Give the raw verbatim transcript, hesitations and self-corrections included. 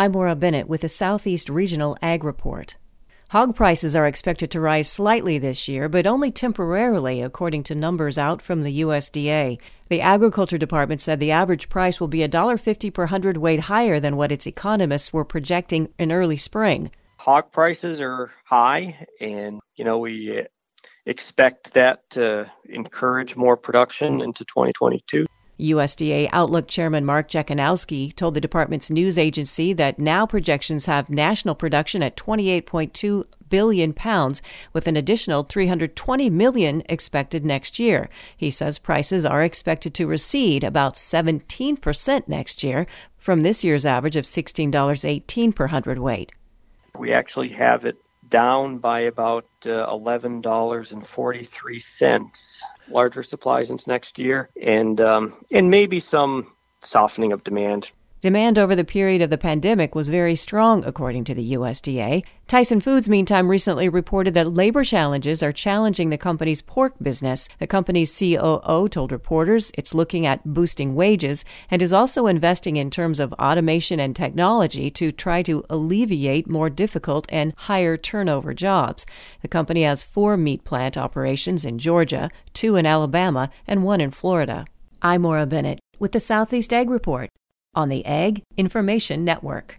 I'm Maura Bennett with the Southeast Regional Ag Report. Hog prices are expected to rise slightly this year, but only temporarily, according to numbers out from the U S D A. The Agriculture Department said the average price will be one dollar fifty per hundredweight higher than what its economists were projecting in early spring. Hog prices are high, and, you know, we expect that to encourage more production into twenty twenty-two. U S D A Outlook Chairman Mark Jekanowski told the department's news agency that now projections have national production at twenty-eight point two billion pounds, with an additional three hundred twenty million expected next year. He says prices are expected to recede about seventeen percent next year from this year's average of sixteen dollars and eighteen cents per hundredweight. We actually have it down by about uh, eleven dollars and forty-three cents. Larger supplies into next year, and um, and maybe some softening of demand. Demand over the period of the pandemic was very strong, according to the U S D A. Tyson Foods, meantime, recently reported that labor challenges are challenging the company's pork business. The company's C O O told reporters it's looking at boosting wages and is also investing in terms of automation and technology to try to alleviate more difficult and higher turnover jobs. The company has four meat plant operations in Georgia, two in Alabama, and one in Florida. I'm Maura Bennett with the Southeast Ag Report on the Ag Information Network.